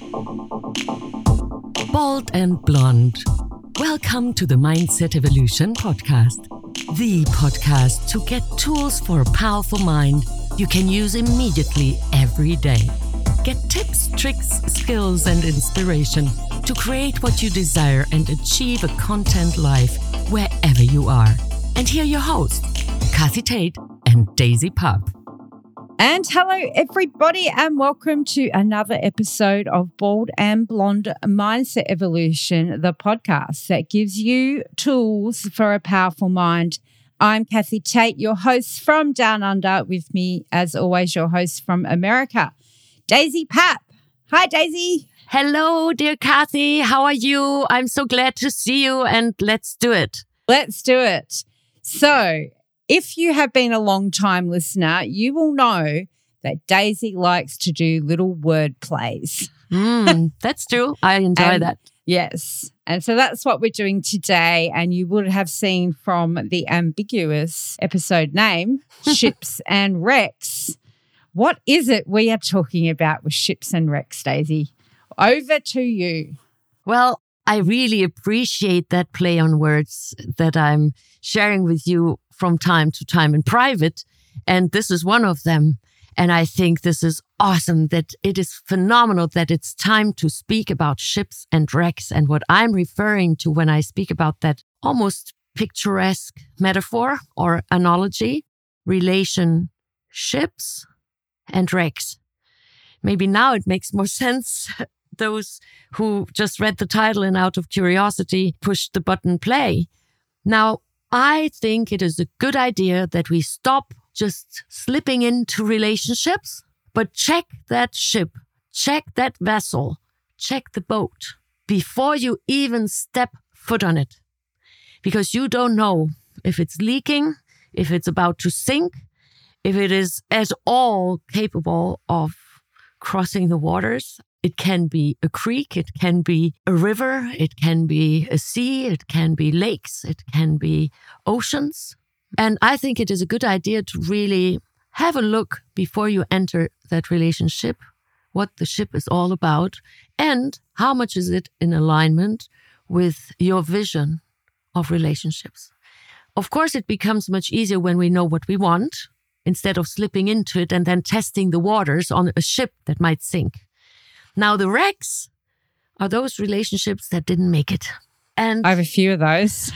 Bald and Blonde. Welcome to the Mindset Evolution podcast. The podcast to get tools for a powerful mind you can use immediately every day. Get tips, tricks, skills, and inspiration to create what you desire and achieve a content life wherever you are. And here are your hosts, Kathy Tate and Daisy Pup. And hello, everybody, and welcome to another episode of Bald and Blonde Mindset Evolution, the podcast that gives you tools for a powerful mind. I'm Kathy Tate, your host from Down Under. With me, as always, your host from America, Daisy Pup. Hi, Daisy. Hello, dear Kathy. How are you? I'm so glad to see you, and let's do it. Let's do it. So, if you have been a long-time listener, you will know that Daisy likes to do little word plays. That's true. I enjoy that. Yes. And so that's what we're doing today. And you would have seen from the ambiguous episode name, Ships and Wrecks. What is it we are talking about with Ships and Wrecks, Daisy? Over to you. Well, I really appreciate that play on words that I'm sharing with you from time to time in private. And this is one of them. And I think this is awesome, that it is phenomenal that it's time to speak about ships and wrecks. And what I'm referring to when I speak about that almost picturesque metaphor or analogy, relationships and wrecks. Maybe now it makes more sense. Those who just read the title and out of curiosity pushed the button play. Now, I think it is a good idea that we stop just slipping into relationships, but check that ship, check that vessel, check the boat before you even step foot on it. Because you don't know if it's leaking, if it's about to sink, if it is at all capable of crossing the waters. It can be a creek, it can be a river, it can be a sea, it can be lakes, it can be oceans. And I think it is a good idea to really have a look before you enter that relationship, what the ship is all about, and how much is it in alignment with your vision of relationships. Of course, it becomes much easier when we know what we want, instead of slipping into it and then testing the waters on a ship that might sink. Now, the wrecks are those relationships that didn't make it. And I have a few of those.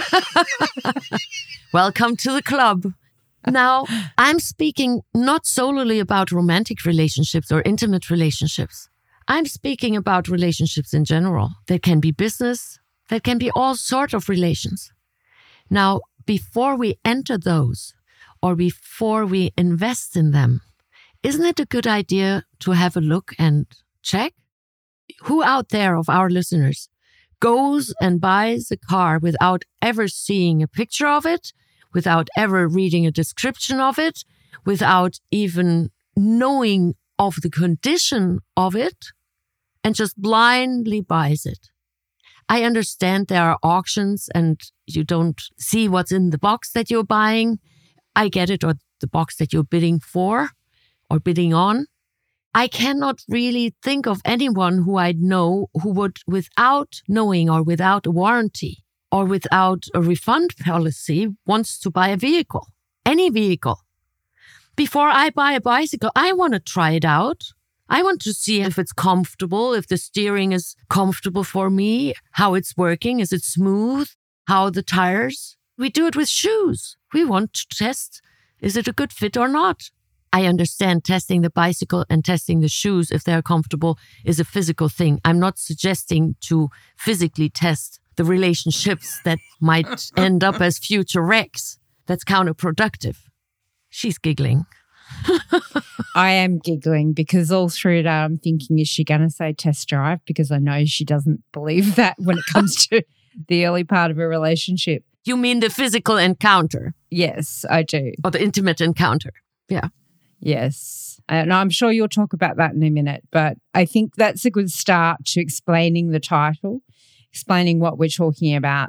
Welcome to the club. Now, I'm speaking not solely about romantic relationships or intimate relationships. I'm speaking about relationships in general. That can be business, that can be all sorts of relations. Now, before we enter those or before we invest in them, isn't it a good idea to have a look and check? Who out there of our listeners goes and buys a car without ever seeing a picture of it, without ever reading a description of it, without even knowing of the condition of it, and just blindly buys it? I understand there are auctions and you don't see what's in the box that you're buying. I get it, or the box that you're bidding for or bidding on. I cannot really think of anyone who I know who would, without knowing or without a warranty or without a refund policy, wants to buy a vehicle, any vehicle. Before I buy a bicycle, I want to try it out. I want to see if it's comfortable, if the steering is comfortable for me, how it's working, is it smooth, how the tires. We do it with shoes. We want to test, is it a good fit or not? I understand testing the bicycle and testing the shoes, if they're comfortable, is a physical thing. I'm not suggesting to physically test the relationships that might end up as future wrecks. That's counterproductive. She's giggling. I am giggling because all through it I'm thinking, is she going to say test drive? Because I know she doesn't believe that when it comes to the early part of a relationship. You mean the physical encounter? Yes, I do. Or the intimate encounter. Yeah. Yes. And I'm sure you'll talk about that in a minute, but I think that's a good start to explaining the title, explaining what we're talking about.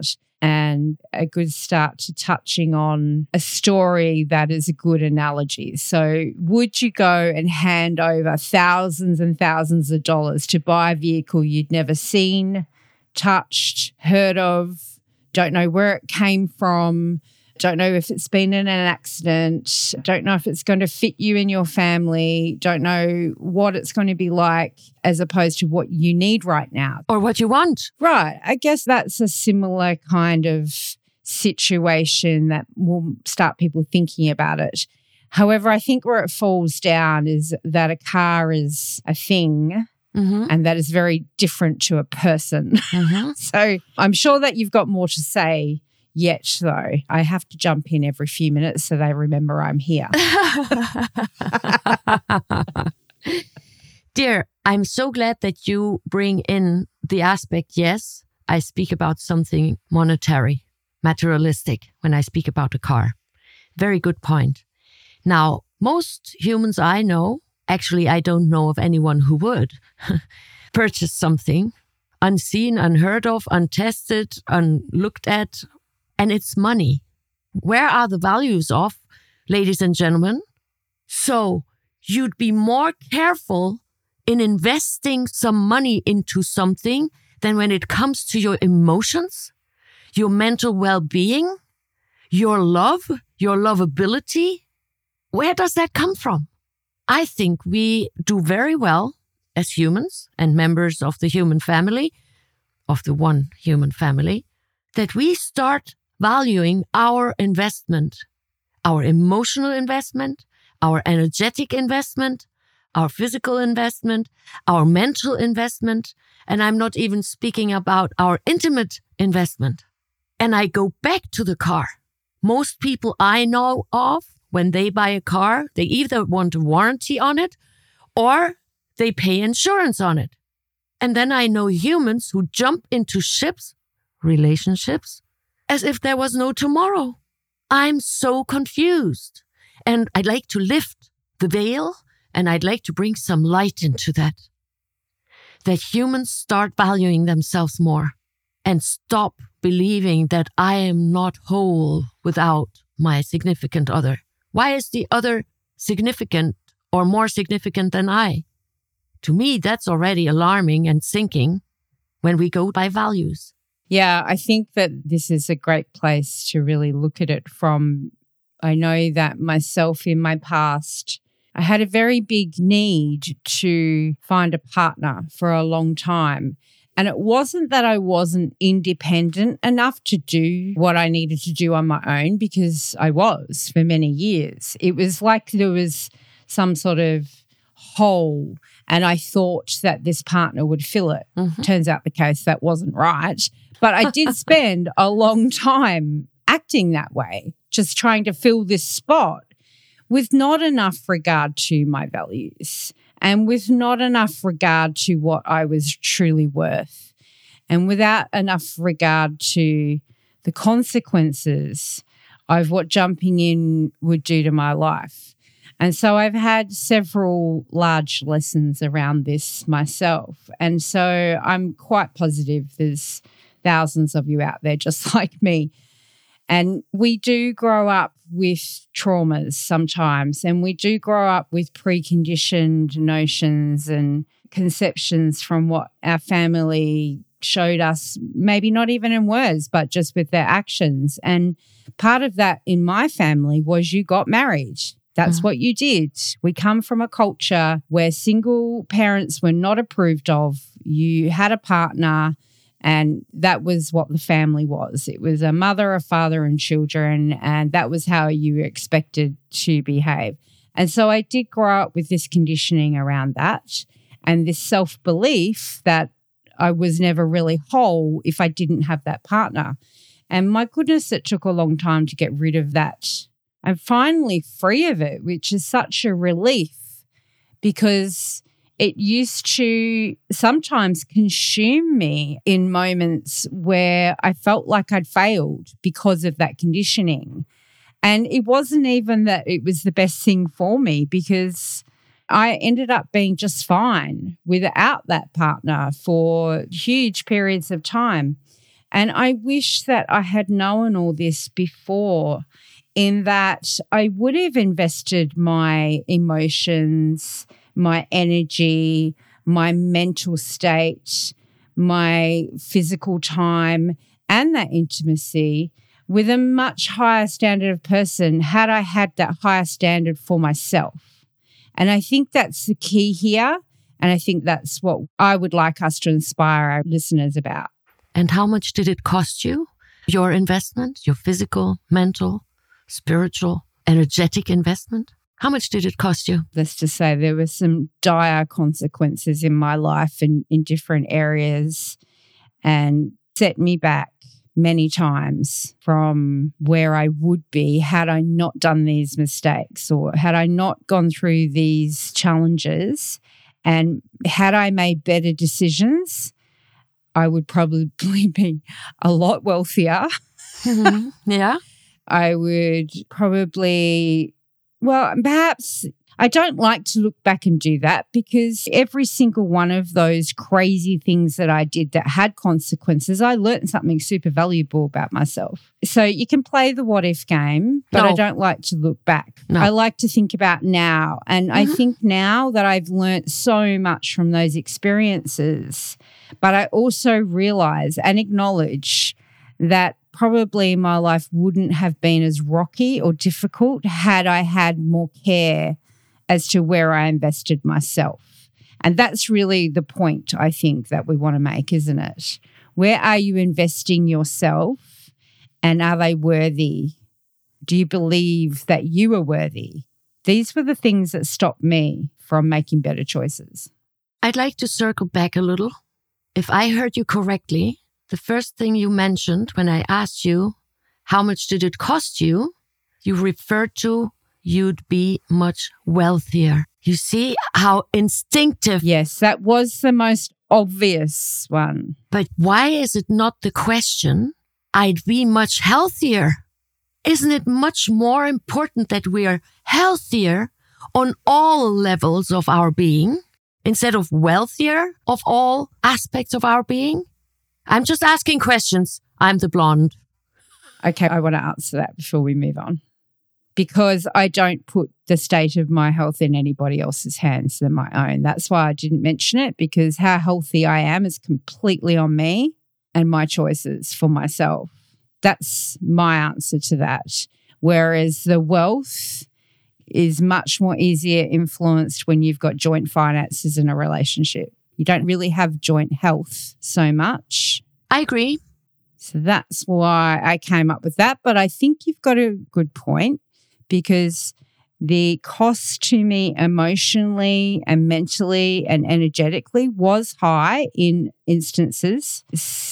and a good start to touching on a story that is a good analogy. So would you go and hand over thousands and thousands of dollars to buy a vehicle you'd never seen, touched, heard of, don't know where it came from, don't know if it's been in an accident, don't know if it's going to fit you and your family, don't know what it's going to be like, as opposed to what you need right now? Or what you want. Right. I guess that's a similar kind of situation that will start people thinking about it. However, I think where it falls down is that a car is a thing. Mm-hmm. And that is very different to a person. Mm-hmm. So I'm sure that you've got more to say yet, though. I have to jump in every few minutes so they remember I'm here. Dear, I'm so glad that you bring in the aspect, yes, I speak about something monetary, materialistic when I speak about a car. Very good point. Now, most humans I know, actually I don't know of anyone who would, purchase something unseen, unheard of, untested, unlooked at, and it's money. Where are the values of, ladies and gentlemen? So you'd be more careful in investing some money into something than when it comes to your emotions, your mental well-being, your love, your lovability. Where does that come from? I think we do very well as humans and members of the human family, of the one human family, that we start valuing our investment, our emotional investment, our energetic investment, our physical investment, our mental investment, and I'm not even speaking about our intimate investment. And I go back to the car. Most people I know of, when they buy a car, they either want a warranty on it or they pay insurance on it. And then I know humans who jump into ships, relationships, as if there was no tomorrow. I'm so confused. And I'd like to lift the veil and I'd like to bring some light into that. That humans start valuing themselves more and stop believing that I am not whole without my significant other. Why is the other significant or more significant than I? To me, that's already alarming and sinking when we go by values. Yeah, I think that this is a great place to really look at it from. I know that myself in my past, I had a very big need to find a partner for a long time. And it wasn't that I wasn't independent enough to do what I needed to do on my own, because I was for many years. It was like there was some sort of hole and I thought that this partner would fill it. Mm-hmm. Turns out the case that wasn't right. But I did spend a long time acting that way, just trying to fill this spot with not enough regard to my values and with not enough regard to what I was truly worth and without enough regard to the consequences of what jumping in would do to my life. And so I've had several large lessons around this myself. And so I'm quite positive there's thousands of you out there just like me. And we do grow up with traumas sometimes, and we do grow up with preconditioned notions and conceptions from what our family showed us, maybe not even in words, but just with their actions. And part of that in my family was you got married. That's what you did. We come from a culture where single parents were not approved of. You had a partner, and that was what the family was. It was a mother, a father, and children, and that was how you were expected to behave. And so I did grow up with this conditioning around that and this self-belief that I was never really whole if I didn't have that partner. And my goodness, it took a long time to get rid of that. I'm finally free of it, which is such a relief, because it used to sometimes consume me in moments where I felt like I'd failed because of that conditioning. And it wasn't even that it was the best thing for me, because I ended up being just fine without that partner for huge periods of time. And I wish that I had known all this before, in that I would have invested my emotions, my energy, my mental state, my physical time, and that intimacy with a much higher standard of person had I had that higher standard for myself. And I think that's the key here. And I think that's what I would like us to inspire our listeners about. And how much did it cost you? Your investment, your physical, mental, spiritual, energetic investment? How much did it cost you? Let's just say there were some dire consequences in my life in different areas and set me back many times from where I would be had I not done these mistakes or had I not gone through these challenges. And had I made better decisions, I would probably be a lot wealthier. Mm-hmm. Yeah. I would probably, well, perhaps I don't like to look back and do that because every single one of those crazy things that I did that had consequences, I learned something super valuable about myself. So you can play the what if game, but I don't like to look back. No. I like to think about now. And I think now that I've learned so much from those experiences, but I also realize and acknowledge that probably my life wouldn't have been as rocky or difficult had I had more care as to where I invested myself. And that's really the point, I think, that we want to make, isn't it? Where are you investing yourself and are they worthy? Do you believe that you are worthy? These were the things that stopped me from making better choices. I'd like to circle back a little. If I heard you correctly, the first thing you mentioned when I asked you, how much did it cost you? You referred to you'd be much wealthier. You see how instinctive. Yes, that was the most obvious one. But why is it not the question, I'd be much healthier? Isn't it much more important that we are healthier on all levels of our being instead of wealthier of all aspects of our being? I'm just asking questions. I'm the blonde. Okay, I want to answer that before we move on. Because I don't put the state of my health in anybody else's hands than my own. That's why I didn't mention it, because how healthy I am is completely on me and my choices for myself. That's my answer to that. Whereas the wealth is much more easier influenced when you've got joint finances in a relationship. You don't really have joint health so much. I agree. So that's why I came up with that. But I think you've got a good point, because the cost to me emotionally and mentally and energetically was high in instances.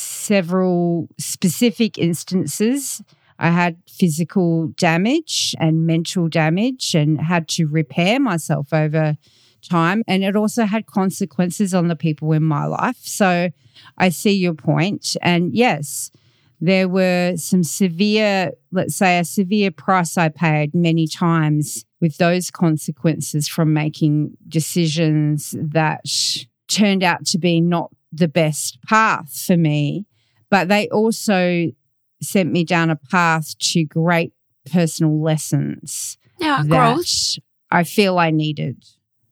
Several specific instances, I had physical damage and mental damage and had to repair myself over time. And it also had consequences on the people in my life. So I see your point. And yes, there were some severe, let's say a severe price I paid many times with those consequences from making decisions that turned out to be not the best path for me. But they also sent me down a path to great personal lessons that growth I feel I needed.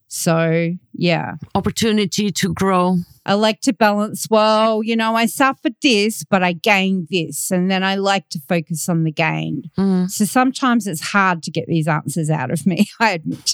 So, yeah. Opportunity to grow. I like to balance, well, you know, I suffered this, but I gained this. And then I like to focus on the gain. So sometimes it's hard to get these answers out of me, I admit.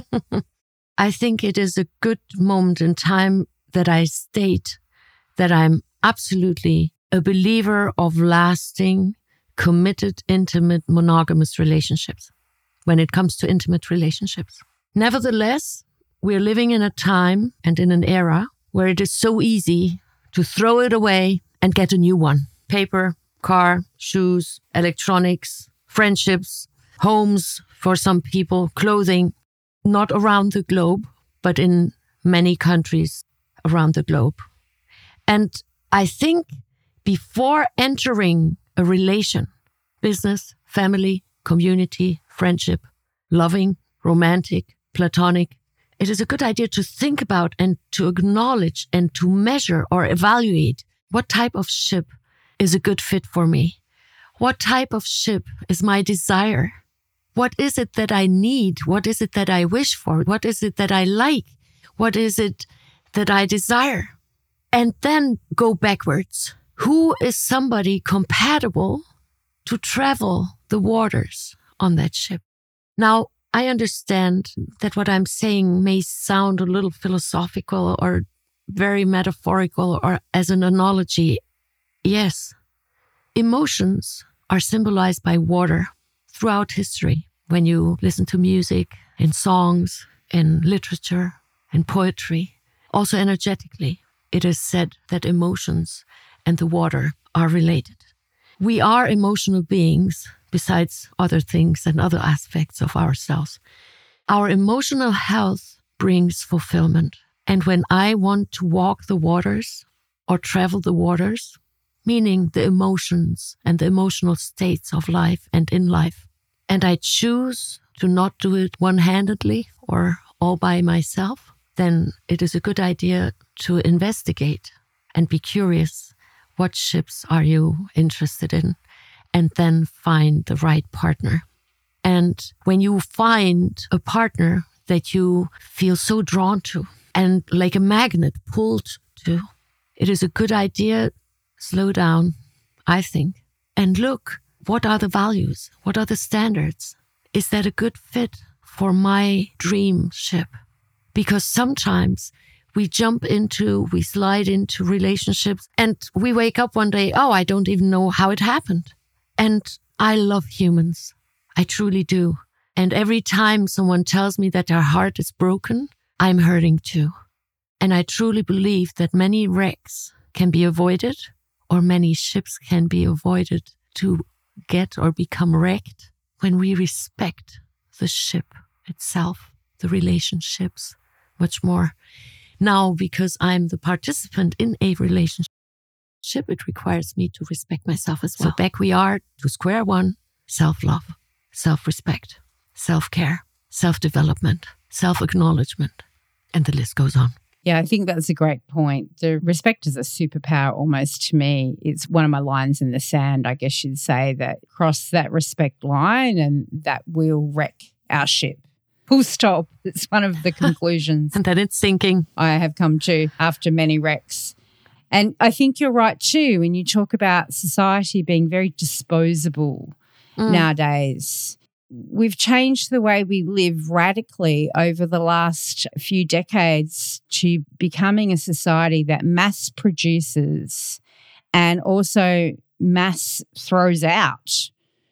I think it is a good moment in time that I state that I'm absolutely a believer of lasting, committed, intimate, monogamous relationships when it comes to intimate relationships. Nevertheless, we're living in a time and in an era where it is so easy to throw it away and get a new one. Paper, car, shoes, electronics, friendships, homes for some people, clothing, not around the globe, but in many countries around the globe. And I think before entering a relation, business, family, community, friendship, loving, romantic, platonic, it is a good idea to think about and to acknowledge and to measure or evaluate what type of ship is a good fit for me? What type of ship is my desire? What is it that I need? What is it that I wish for? What is it that I like? What is it that I desire? And then go backwards. Who is somebody compatible to travel the waters on that ship? Now, I understand that what I'm saying may sound a little philosophical or very metaphorical or as an analogy. Yes, emotions are symbolized by water throughout history. When you listen to music, in songs, in literature, in poetry, also energetically, it is said that emotions and the water are related. We are emotional beings, besides other things and other aspects of ourselves. Our emotional health brings fulfillment. And when I want to walk the waters or travel the waters, meaning the emotions and the emotional states of life and in life, and I choose to not do it one-handedly or all by myself, then it is a good idea to investigate and be curious. What ships are you interested in? And then find the right partner. And when you find a partner that you feel so drawn to and like a magnet pulled to, it is a good idea, slow down, I think, and look, what are the values? What are the standards? Is that a good fit for my dream ship? Because sometimes we slide into relationships and we wake up one day, oh, I don't even know how it happened. And I love humans. I truly do. And every time someone tells me that their heart is broken, I'm hurting too. And I truly believe that many wrecks can be avoided, or many ships can be avoided to get or become wrecked when we respect the ship itself, the relationships, much more. Now, because I'm the participant in a relationship, it requires me to respect myself as well. So back we are to square one: self-love, self-respect, self-care, self-development, self-acknowledgement, and the list goes on. Yeah, I think that's a great point. The respect is a superpower almost to me. It's one of my lines in the sand, I guess you'd say, that cross that respect line and that will wreck our ship. Full stop. It's one of the conclusions. And then it's sinking. I have come to after many wrecks. And I think you're right too when you talk about society being very disposable nowadays. We've changed the way we live radically over the last few decades to becoming a society that mass produces and also mass throws out.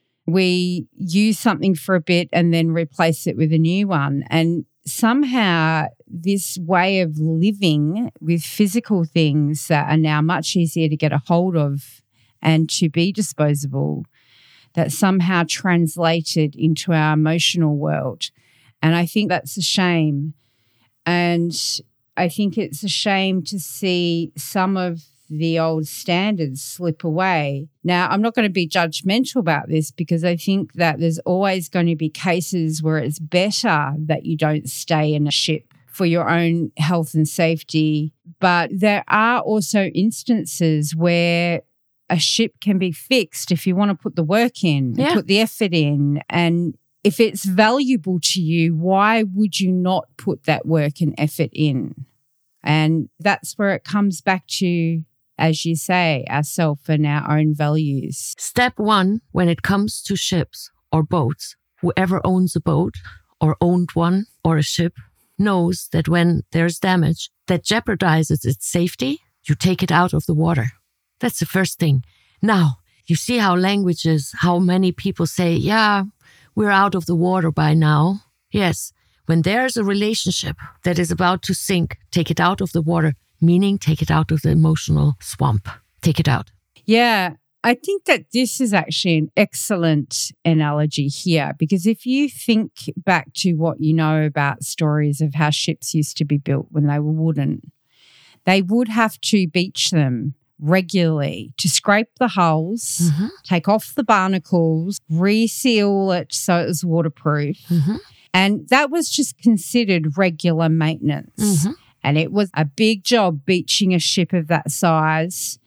We use something for a bit and then replace it with a new one. And somehow this way of living with physical things that are now much easier to get a hold of and to be disposable, that somehow translated into our emotional world. And I think that's a shame. And I think it's a shame to see some of the old standards slip away. Now, I'm not going to be judgmental about this because I think that there's always going to be cases where it's better that you don't stay in a ship for your own health and safety. But there are also instances where a ship can be fixed if you want to put the work in, put the effort in. And if it's valuable to you, why would you not put that work and effort in? And that's where it comes back to, as you say, ourself and our own values. Step one, when it comes to ships or boats, whoever owns a boat or owned one or a ship knows that when there's damage that jeopardizes its safety, you take it out of the water. That's the first thing. Now, you see how how many people say, yeah, we're out of the water by now. Yes, when there's a relationship that is about to sink, take it out of the water, meaning take it out of the emotional swamp. Take it out. Yeah, I think that this is actually an excellent analogy here, because if you think back to what you know about stories of how ships used to be built when they were wooden, they would have to beach them regularly to scrape the hulls, take off the barnacles, reseal it so it was waterproof. And that was just considered regular maintenance. And it was a big job beaching a ship of that size.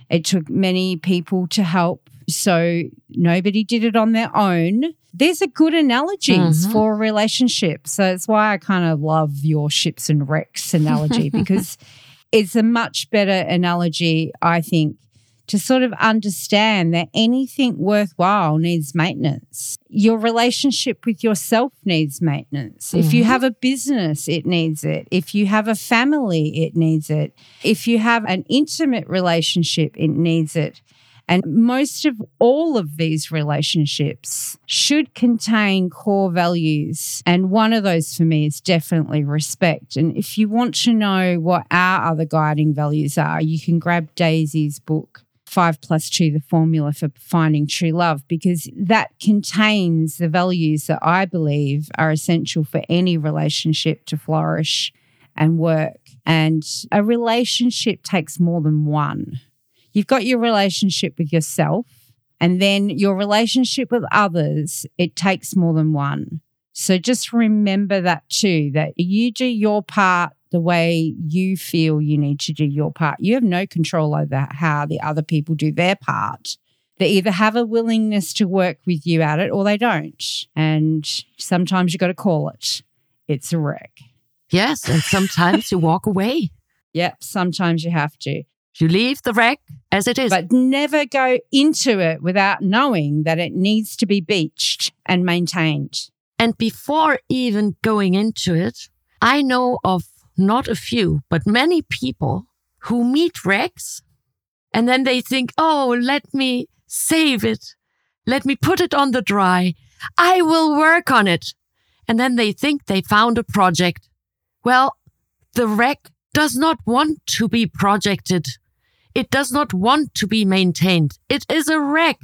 It took many people to help. So nobody did it on their own. These are good analogies for a relationship. So it's why I kind of love your ships and wrecks analogy, because it's a much better analogy, I think, to sort of understand that anything worthwhile needs maintenance. Your relationship with yourself needs maintenance. If you have a business, it needs it. If you have a family, it needs it. If you have an intimate relationship, it needs it. And most of all of these relationships should contain core values. And one of those for me is definitely respect. And if you want to know what our other guiding values are, you can grab Daisy's book, 5+2, The Formula for Finding True Love, because that contains the values that I believe are essential for any relationship to flourish and work. And a relationship takes more than one. You've got your relationship with yourself, and then your relationship with others, it takes more than one. So just remember that too, that you do your part the way you feel you need to do your part. You have no control over how the other people do their part. They either have a willingness to work with you at it or they don't. And sometimes you got to call it. It's a wreck. Yes, and sometimes you walk away. Yep, sometimes you have to. You leave the wreck as it is. But never go into it without knowing that it needs to be beached and maintained. And before even going into it, I know of not a few, but many people who meet wrecks and then they think, oh, let me save it. Let me put it on the dry. I will work on it. And then they think they found a project. Well, the wreck does not want to be projected. It does not want to be maintained. It is a wreck.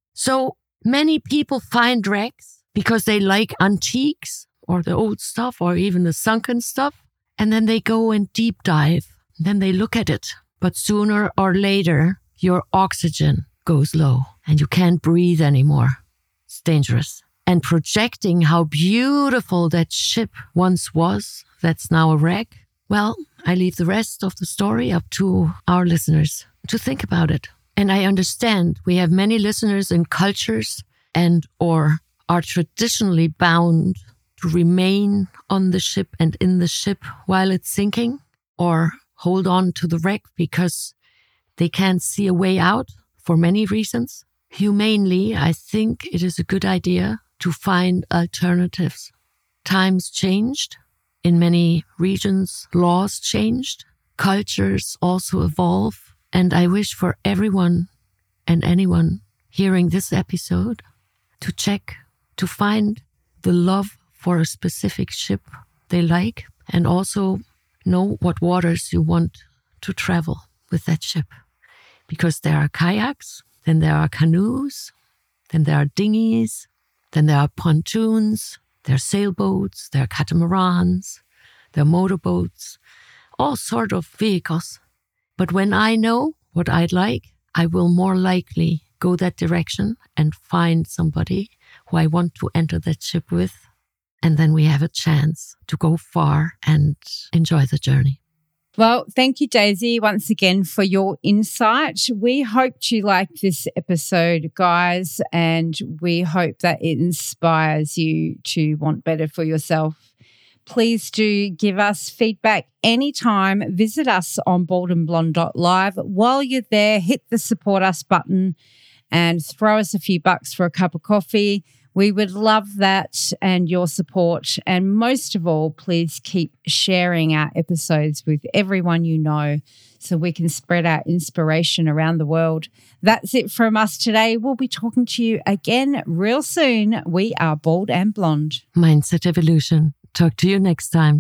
So many people find wrecks because they like antiques or the old stuff or even the sunken stuff. And then they go and deep dive. Then they look at it. But sooner or later, your oxygen goes low and you can't breathe anymore. It's dangerous. And projecting how beautiful that ship once was, that's now a wreck. Well, I leave the rest of the story up to our listeners to think about it. And I understand we have many listeners in cultures and or are traditionally bound to remain on the ship and in the ship while it's sinking, or hold on to the wreck because they can't see a way out for many reasons. Humanely, I think it is a good idea to find alternatives. Times changed. In many regions, laws changed. Cultures also evolve. And I wish for everyone and anyone hearing this episode to check, to find the love for a specific ship they like, and also know what waters you want to travel with that ship. Because there are kayaks, then there are canoes, then there are dinghies, then there are pontoons, there are sailboats, there are catamarans, there are motorboats, all sort of vehicles. But when I know what I'd like, I will more likely go that direction and find somebody who I want to enter that ship with. And then we have a chance to go far and enjoy the journey. Well, thank you, Daisy, once again for your insight. We hope you like this episode, guys, and we hope that it inspires you to want better for yourself. Please do give us feedback anytime. Visit us on baldandblonde.live. While you're there, hit the support us button and throw us a few bucks for a cup of coffee. We would love that and your support. And most of all, please keep sharing our episodes with everyone you know so we can spread our inspiration around the world. That's it from us today. We'll be talking to you again real soon. We are Bald and Blonde. Mindset Evolution. Talk to you next time.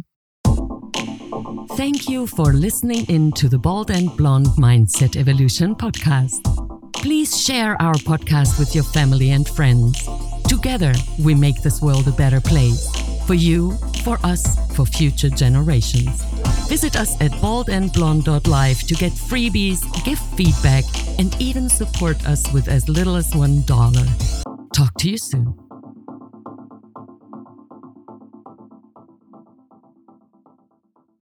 Thank you for listening in to the Bald and Blonde Mindset Evolution podcast. Please share our podcast with your family and friends. Together, we make this world a better place. For you, for us, for future generations. Visit us at baldandblonde.live to get freebies, give feedback, and even support us with as little as $1. Talk to you soon.